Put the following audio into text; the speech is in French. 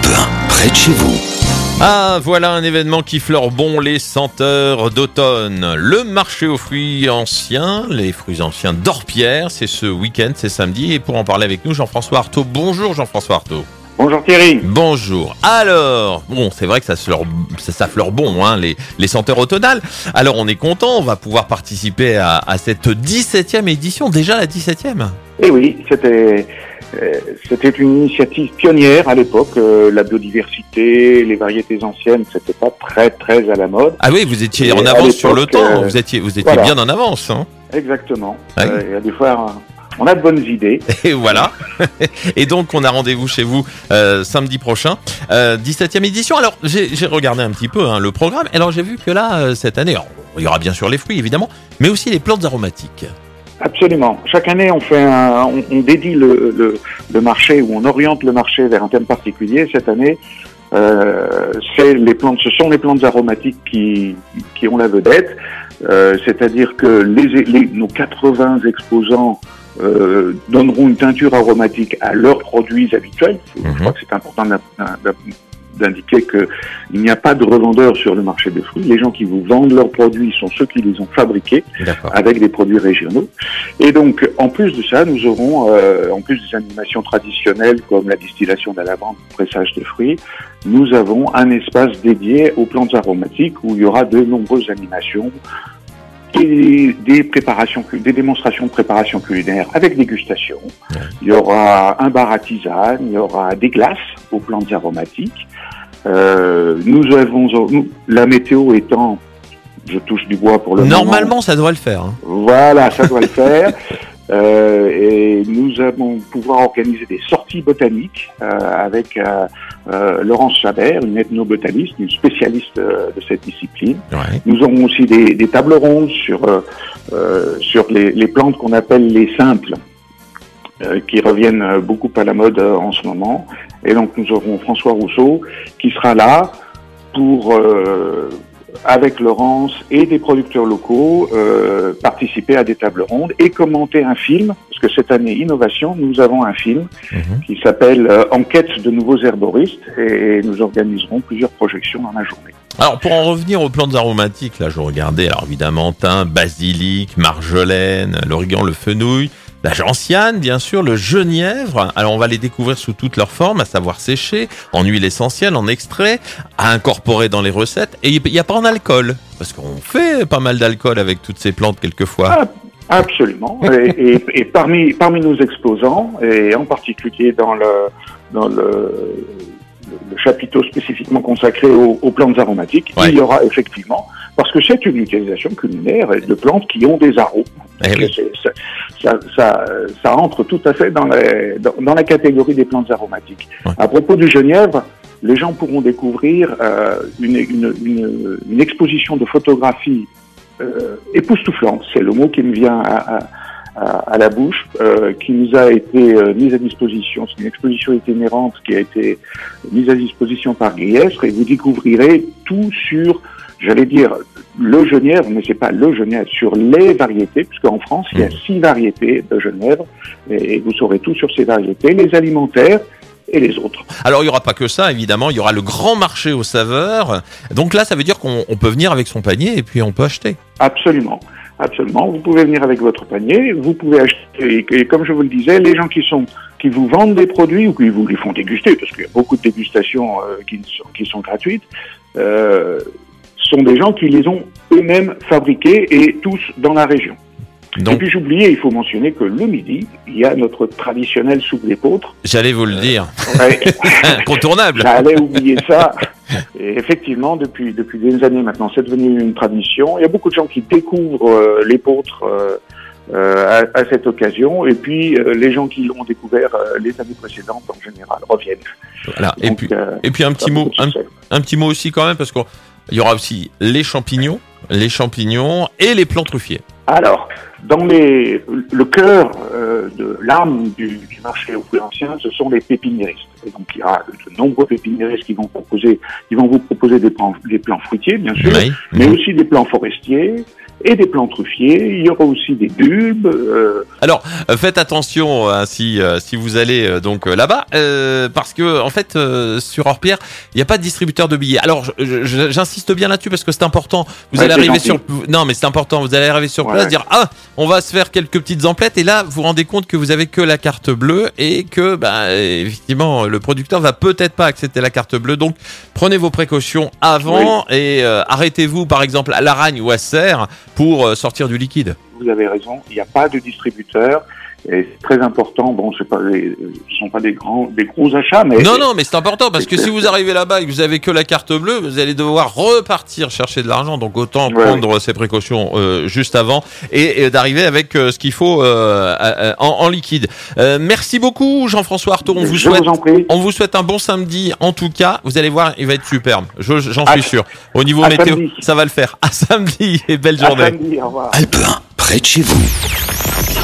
près de chez vous. Ah, voilà un événement qui fleure bon les senteurs d'automne. Le marché aux fruits anciens, les fruits anciens d'Orpierre, c'est ce week-end, c'est samedi. Et pour en parler avec nous, Jean-François Artaud. Bonjour Jean-François Artaud. Bonjour Thierry. Bonjour. Alors, bon, c'est vrai que ça fleure bon, hein, les senteurs automnales. Alors, on est content, on va pouvoir participer à cette 17e édition. Déjà la 17e. Eh oui, c'était une initiative pionnière à l'époque. La biodiversité, les variétés anciennes, c'était pas très à la mode. Ah oui, vous étiez en avance sur le temps. Vous étiez voilà. Bien en avance. Hein. Exactement. Ah oui. Il y a des fois, on a de bonnes idées. Et voilà. Et donc, on a rendez-vous chez vous samedi prochain. 17e édition. Alors, j'ai regardé un petit peu le programme. Alors, j'ai vu que là, cette année, alors, il y aura bien sûr les fruits, évidemment, mais aussi les plantes aromatiques. Absolument. Chaque année, on dédie le marché, ou on oriente le marché vers un thème particulier. Cette année, ce sont les plantes aromatiques qui ont la vedette. C'est-à-dire que nos 80 exposants donneront une teinture aromatique à leurs produits habituels. Je crois que c'est important d'indiquer qu'il n'y a pas de revendeurs sur le marché des fruits. Les gens qui vous vendent leurs produits sont ceux qui les ont fabriqués avec des produits régionaux. Et donc, en plus de ça, nous aurons, en plus des animations traditionnelles comme la distillation à la lavande, le pressage de fruits, nous avons un espace dédié aux plantes aromatiques où il y aura de nombreuses animations, des démonstrations de préparation culinaire avec dégustation. Il y aura un bar à tisane, il y aura des glaces aux plantes aromatiques. La météo étant, je touche du bois pour le moment. Normalement, ça devrait le faire. Hein. Voilà, ça doit le faire. Et nous allons pouvoir organiser des sorties botaniques avec Laurence Chabert, une ethnobotaniste, une spécialiste de cette discipline. Ouais. Nous aurons aussi des tables rondes sur les plantes qu'on appelle les simples, qui reviennent beaucoup à la mode en ce moment. Et donc nous aurons François Rousseau qui sera là pour avec Laurence et des producteurs locaux, participer à des tables rondes et commenter un film, parce que cette année, innovation, nous avons un film qui s'appelle En quête de nouveaux herboristes, et nous organiserons plusieurs projections dans la journée. Alors, pour en revenir aux plantes aromatiques, là, je regardais, alors évidemment, thym, basilic, marjolaine, l'origan, le fenouil, la gentiane, bien sûr, le genièvre. Alors, on va les découvrir sous toutes leurs formes, à savoir séchées, en huile essentielle, en extrait, à incorporer dans les recettes. Et il n'y a pas en alcool, parce qu'on fait pas mal d'alcool avec toutes ces plantes quelquefois. Ah, absolument. et parmi nos exposants, et en particulier dans le chapiteau spécifiquement consacré aux plantes aromatiques, il y aura effectivement, parce que c'est une utilisation culinaire de plantes qui ont des arômes. Ça entre tout à fait dans la catégorie des plantes aromatiques. Ouais. À propos du genièvre, les gens pourront découvrir une exposition de photographie époustouflante, c'est le mot qui me vient à la bouche, qui nous a été mise à disposition. C'est une exposition itinérante qui a été mise à disposition par Griestre, et vous découvrirez tout sur, j'allais dire, le genièvre, mais c'est pas le genièvre, sur les variétés, puisqu'en France, il y a 6 variétés de genièvre, et vous saurez tout sur ces variétés, les alimentaires et les autres. Alors, il n'y aura pas que ça, évidemment, il y aura le grand marché aux saveurs. Donc là, ça veut dire qu'on peut venir avec son panier et puis on peut acheter. Absolument. Absolument. Vous pouvez venir avec votre panier, vous pouvez acheter, et comme je vous le disais, les gens qui vous vendent des produits ou qui vous les font déguster, parce qu'il y a beaucoup de dégustations qui sont gratuites, sont des gens qui les ont eux-mêmes fabriqués et tous dans la région. Donc, et puis j'oubliais, il faut mentionner que le midi, il y a notre traditionnelle soupe d'épeautre. J'allais vous le dire. Incontournable. J'allais oublier ça. Et effectivement, depuis des années maintenant, c'est devenu une tradition. Il y a beaucoup de gens qui découvrent l'épeautre à cette occasion. Et puis, les gens qui l'ont découvert les années précédentes, en général, reviennent. Voilà. Donc, et puis un petit mot aussi quand même, parce qu'il y aura aussi les champignons et les plants truffiers. Alors, dans le cœur de l'âme du marché aux fruits anciens, ce sont les pépiniéristes. Et donc, il y a de nombreux pépiniéristes qui vont vous proposer des plants fruitiers, bien sûr, mais aussi des plants forestiers et des plants truffiers. Il y aura aussi des bulbes. Alors, faites attention si vous allez donc là-bas, parce que en fait, sur Orpierre, il n'y a pas de distributeur de billets. Alors, j'insiste bien là-dessus parce que c'est important. Vous allez arriver non, mais c'est important. Vous allez arriver sur place, dire on va se faire quelques petites emplettes, et là, vous vous rendez compte que vous avez que la carte bleue et que, effectivement, le producteur va peut-être pas accepter la carte bleue. Donc, prenez vos précautions avant et arrêtez-vous, par exemple, à Laragne ou à Serres pour sortir du liquide. Vous avez raison, il n'y a pas de distributeur. Et c'est très important. Bon, ce sont pas des gros achats, mais non, mais c'est important parce que si vous arrivez là-bas et que vous avez que la carte bleue, vous allez devoir repartir chercher de l'argent. Donc autant prendre ces précautions juste avant et d'arriver avec ce qu'il faut en liquide. Merci beaucoup, Jean-François Artaud. On vous souhaite un bon samedi. En tout cas, vous allez voir, il va être superbe. J'en suis sûr. Au niveau météo, ça va le faire. À samedi et belle journée. À samedi, au revoir. Alpe 1, près de chez vous.